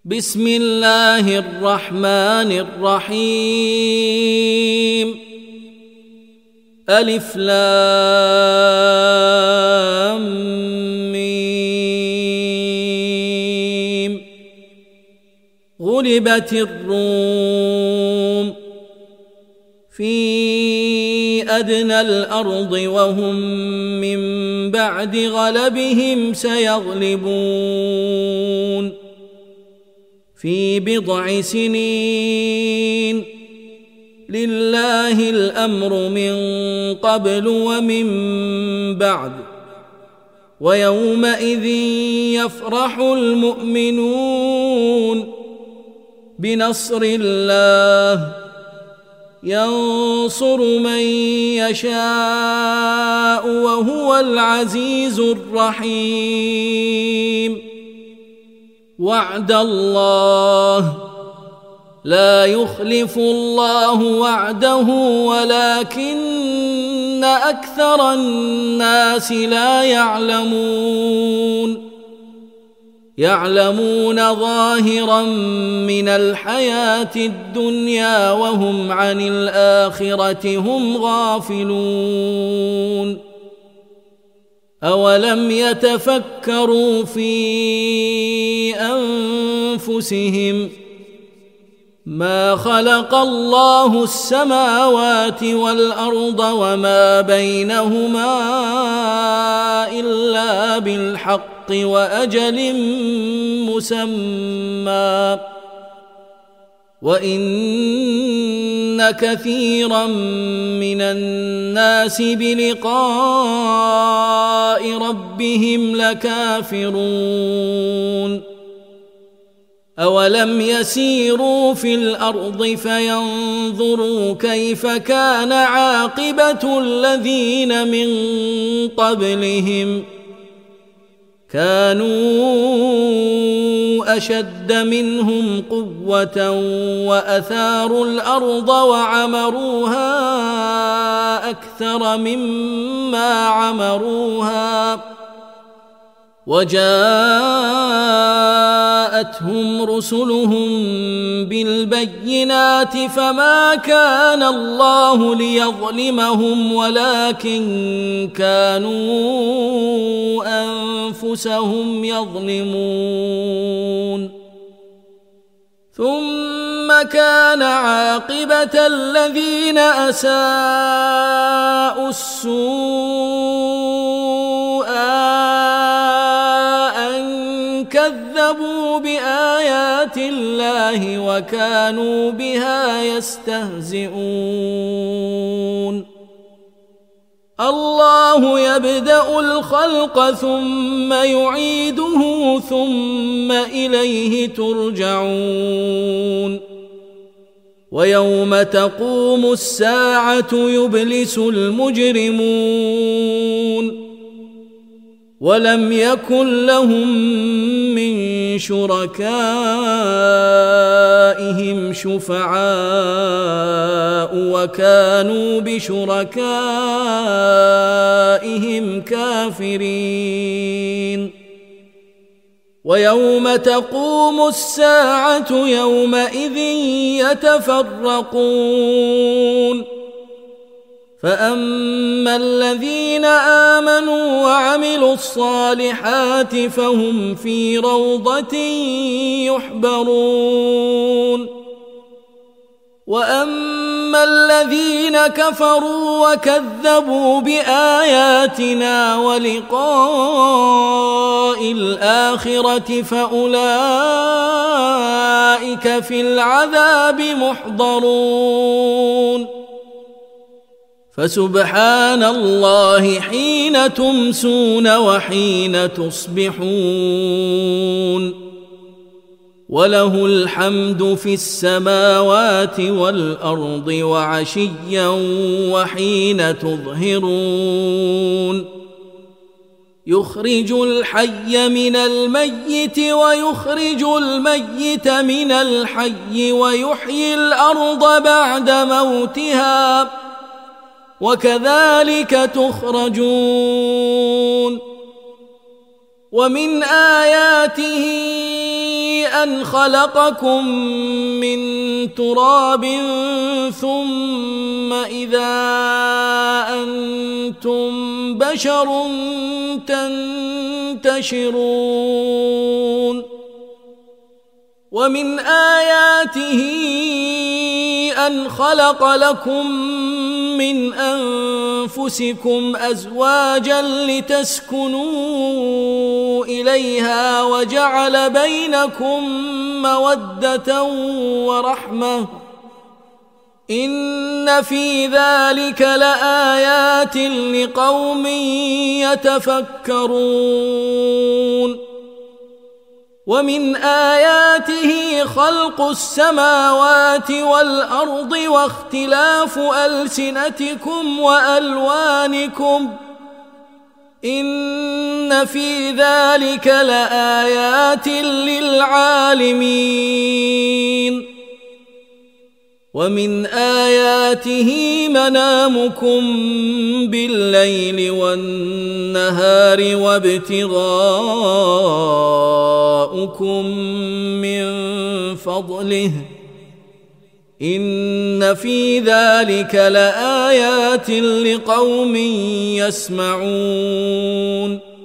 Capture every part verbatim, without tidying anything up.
بسم الله الرحمن الرحيم. ألف لام ميم. غلبت الروم في أدنى الأرض وهم من بعد غلبهم سيغلبون في بضع سنين. لله الأمر من قبل ومن بعد، ويومئذ يفرح المؤمنون بنصر الله ينصر من يشاء وهو العزيز الرحيم. وعد الله لا يخلف الله وعده ولكن أكثر الناس لا يعلمون. يعلمون ظاهرا من الحياة الدنيا وهم عن الآخرة هم غافلون. أولم يتفكروا في أنفسهم ما خلق الله السماوات والأرض وما بينهما إلا بالحق وأجل مسمى، وإن كثيرا من الناس بلقاء ربهم لكافرون. أولم يسيروا في الأرض فينظروا كيف كان عاقبة الذين من قبلهم كانوا أشد منهم قوة وأثاروا الأرض وعمروها أكثر مما عمروها، وجاءتهم رسلهم بالبينات فما كان الله ليظلمهم ولكن كانوا أنفسهم يظلمون. ثم كان عاقبة الذين أساءوا السوء كذبوا بآيات الله وكانوا بها يستهزئون. الله يبدأ الخلق ثم يعيده ثم إليه ترجعون. ويوم تقوم الساعة يبلس المجرمون ولم يكن لهم من شركائهم شفعاء وكانوا بشركائهم كافرين. ويوم تقوم الساعة يومئذ يتفرقون. فأما الذين آمنوا وعملوا الصالحات فهم في روضة يحبرون. وأما الذين كفروا وكذبوا بآياتنا ولقاء الآخرة فأولئك في العذاب محضرون. فسبحان الله حين تمسون وحين تصبحون، وله الحمد في السماوات والأرض وعشيا وحين تظهرون. يخرج الحي من الميت ويخرج الميت من الحي ويحيي الأرض بعد موتها وكذلك تخرجون. ومن آياته أن خلقكم من تراب ثم إذا أنتم بشر تنتشرون ومن آياته أن خلق لكم من أنفسكم أزواجا لتسكنوا إليها وجعل بينكم مودة ورحمة إن في ذلك لآيات لقوم يتفكرون ومن آياته خلق السماوات والأرض واختلاف ألسنتكم وألوانكم إن في ذلك لآيات للعالمين ومن آياته منامكم بالليل والنهار وابتغاؤكم من فضله إن في ذلك لآيات لقوم يسمعون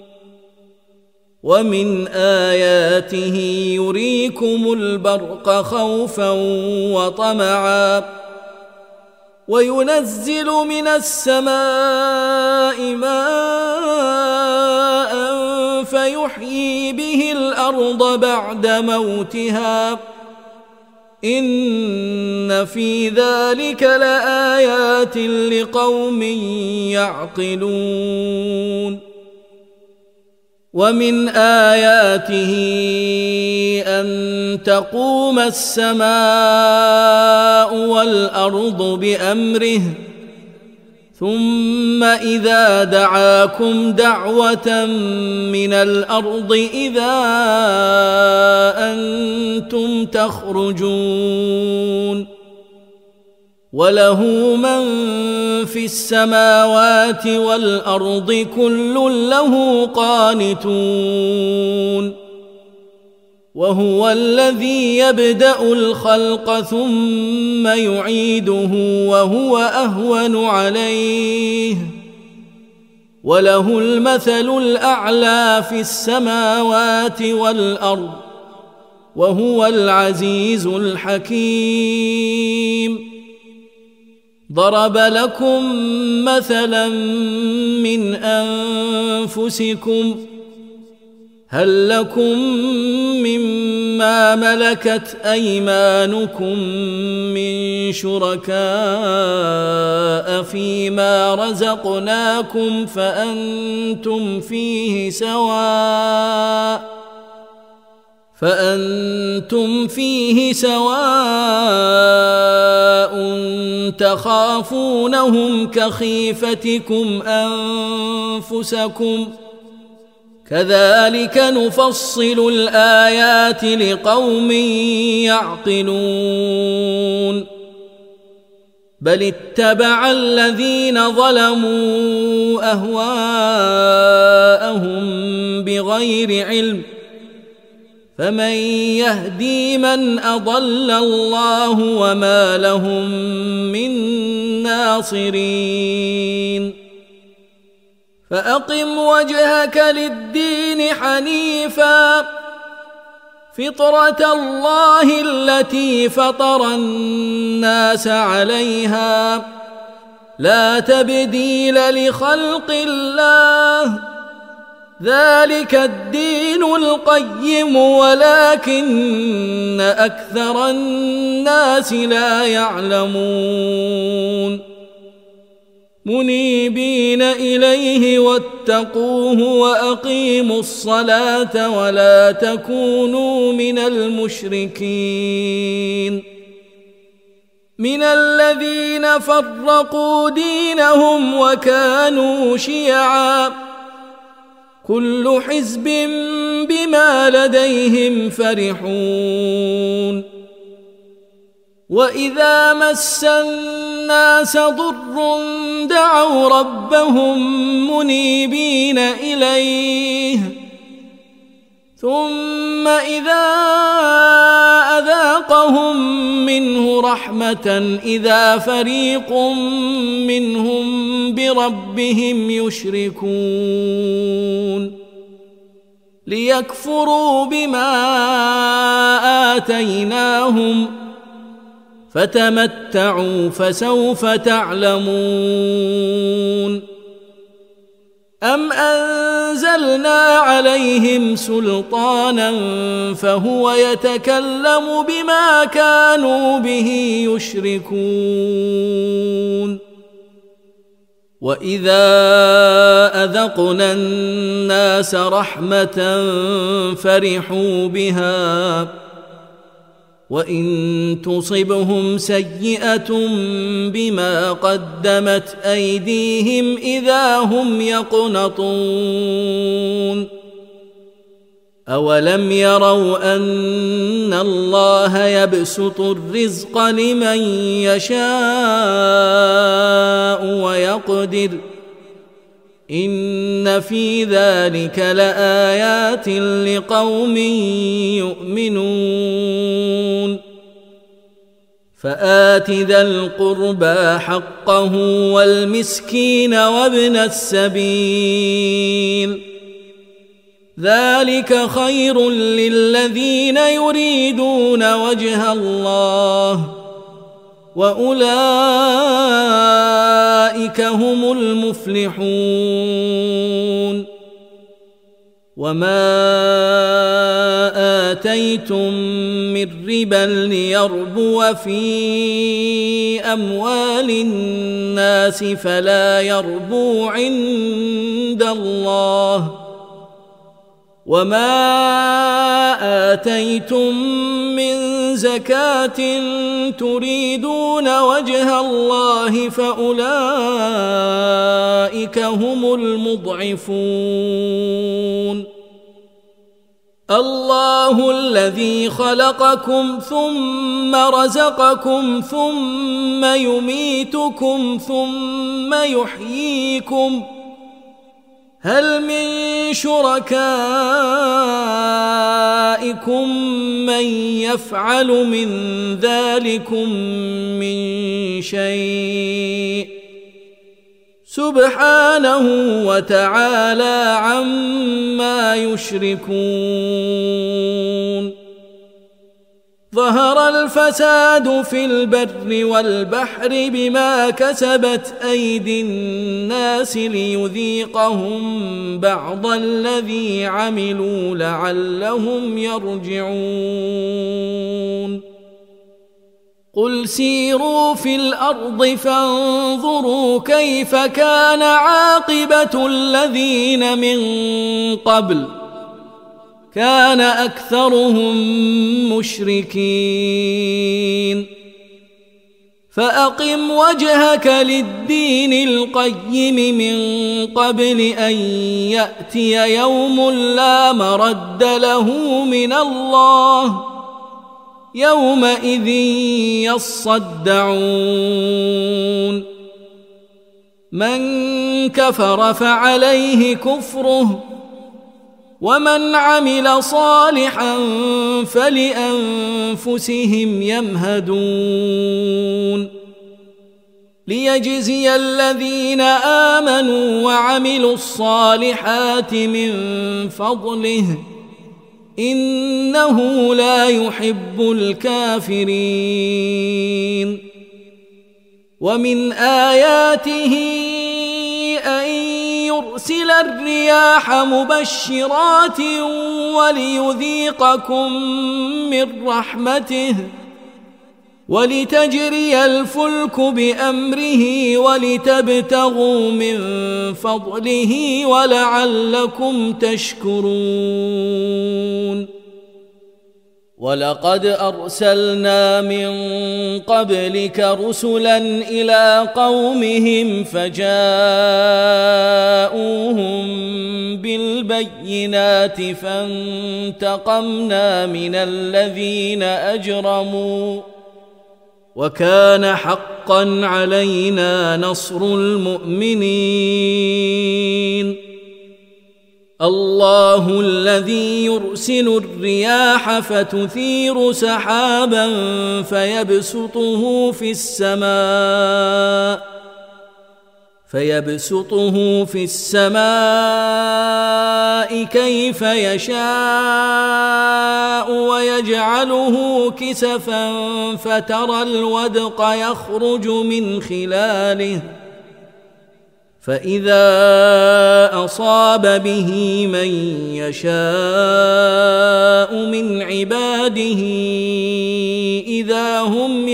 ومن آياته يريكم البرق خوفا وطمعا وينزل من السماء ماء فيحيي به الأرض بعد موتها إن في ذلك لآيات لقوم يعقلون ومن آياته أن تقوم السماء والأرض بأمره ثم إذا دعاكم دعوة من الأرض إذا أنتم تخرجون وله من في السماوات والأرض كل له قانتون وهو الذي يبدأ الخلق ثم يعيده وهو أهون عليه وله المثل الأعلى في السماوات والأرض وهو العزيز الحكيم ضرب لكم مثلا من أنفسكم هل لكم مما ملكت أيمانكم من شركاء فيما رزقناكم فأنتم فيه سواء فأنتم فيه سواء تخافونهم كخيفتكم أنفسكم كذلك نفصل الآيات لقوم يعقلون بل اتبع الذين ظلموا أهواءهم بغير علم فمن يهدي من أضل الله وما لهم من ناصرين فأقم وجهك للدين حنيفا فطرة الله التي فطر الناس عليها لا تبديل لخلق الله ذلك الدين القيم ولكن أكثر الناس لا يعلمون منيبين إليه واتقوه وأقيموا الصلاة ولا تكونوا من المشركين من الذين فرقوا دينهم وكانوا شيعا كل حزب بما لديهم فرحون وإذا مس الناس ضر دعوا ربهم منيبين إليه ثم إذا وآتيناهم منه رحمة إذا فريق منهم بربهم يشركون ليكفروا بما آتيناهم فتمتعوا فسوف تعلمون أم أنزلنا عليهم سلطانا فهو يتكلم بما كانوا به يشركون وإذا أذقنا الناس رحمة فرحوا بها وإن تصبهم سيئة بما قدمت أيديهم إذا هم يقنطون أولم يروا أن الله يبسط الرزق لمن يشاء ويقدر إن في ذلك لآيات لقوم يؤمنون فآت ذا القربى حقه والمسكين وابن السبيل ذلك خير للذين يريدون وجه الله وأولئك هم المفلحون وما آتيتم من ربا ليربو في أموال الناس فلا يربو عند الله وما آتيتم من زكاة تريدون وجه الله فأولئك هم المضعفون الله الذي خلقكم ثم رزقكم ثم يميتكم ثم يحييكم هل من شركائكم من يفعل من ذلكم من شيء سبحانه وتعالى عما يشركون ظهر الفساد في البر والبحر بما كسبت أيدي الناس ليذيقهم بعض الذي عملوا لعلهم يرجعون قل سيروا في الأرض فانظروا كيف كان عاقبة الذين من قبل كان أكثرهم مشركين فأقم وجهك للدين القيم من قبل أن يأتي يوم لا مرد له من الله يومئذ يصدعون من كفر فعليه كفره ومن عمل صالحا فلأنفسهم يمهدون ليجزي الذين آمنوا وعملوا الصالحات من فضله إنه لا يحب الكافرين ومن آياته أن يرسل الرياح مبشرات وليذيقكم من رحمته ولتجري الفلك بأمره ولتبتغوا من فضله ولعلكم تشكرون ولقد أرسلنا من قبلك رسلا إلى قومهم فجاءوهم بالبينات فانتقمنا من الذين أجرموا وكان حقا علينا نصر المؤمنين الله الذي يرسل الرياح فتثير سحابا فيبسطه في السماء فيبسطه في السماء كيف يشاء ويجعله كسفا فترى الودق يخرج من خلاله فإذا أصاب به من يشاء من عباده إذا هم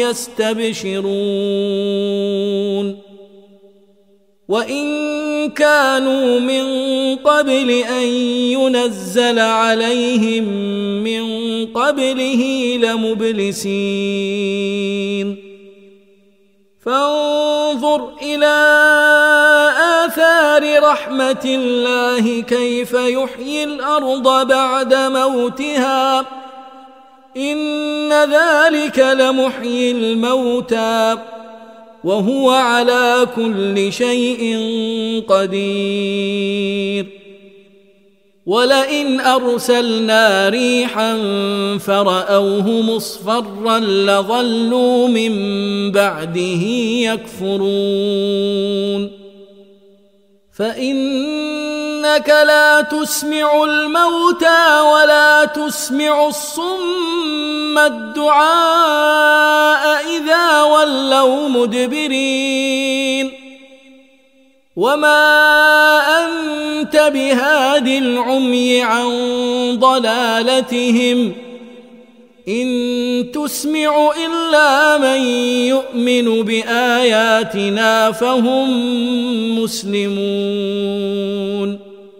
يستبشرون وإن كانوا من قبل أن ينزل عليهم من قبله لمبلسين فانظر إلى آثار رحمة الله كيف يحيي الأرض بعد موتها إن ذلك لمحيي الموتى وهو على كل شيء قدير ولئن أرسلنا ريحا فرأوه مصفرا لظلوا من بعده يكفرون فإنك لا تسمع الموتى ولا تسمع الصم الدعاء إذا ولوا مدبرين وما أنت بهاد العمي عن ضلالتهم إن تسمع إلا من يؤمن بآياتنا فهم مسلمون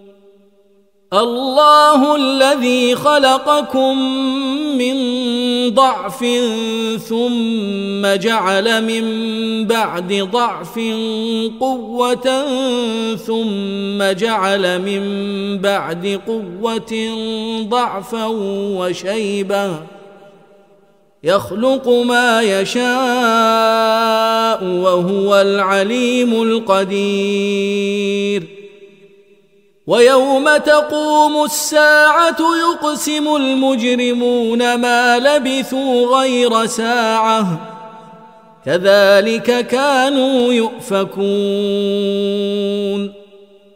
الله الذي خلقكم من ضعف ثم جعل من بعد ضعف قوة ثم جعل من بعد قوة ضعفا وشيبة يخلق ما يشاء وهو العليم القدير ويوم تقوم الساعة يقسم المجرمون ما لبثوا غير ساعة كذلك كانوا يؤفكون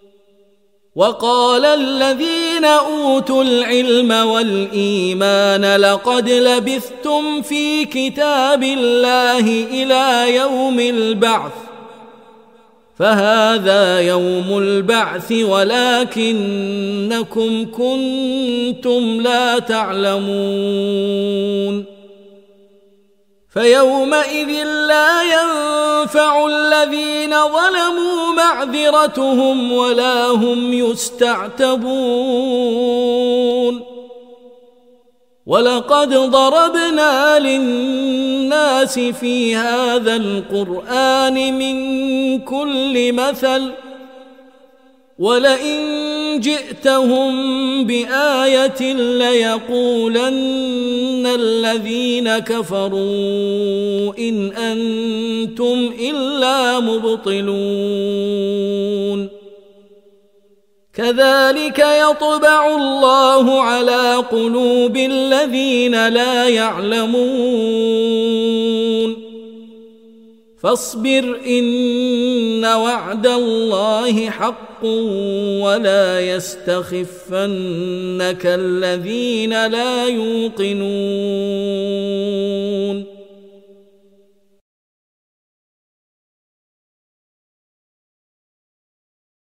وقال الذين أوتوا العلم والإيمان لقد لبثتم في كتاب الله إلى يوم البعث فهذا يوم البعث ولكنكم كنتم لا تعلمون فيومئذ لا ينفع الذين ظلموا معذرتهم ولا هم يستعتبون ولقد ضربنا للناس في هذا القرآن من كل مثل ولئن جئتهم بآية ليقولن الذين كفروا إن أنتم إلا مبطلون كذلك يطبع الله على قلوب الذين لا يعلمون فاصبر إن وعد الله حق ولا يستخفنك الذين لا يوقنون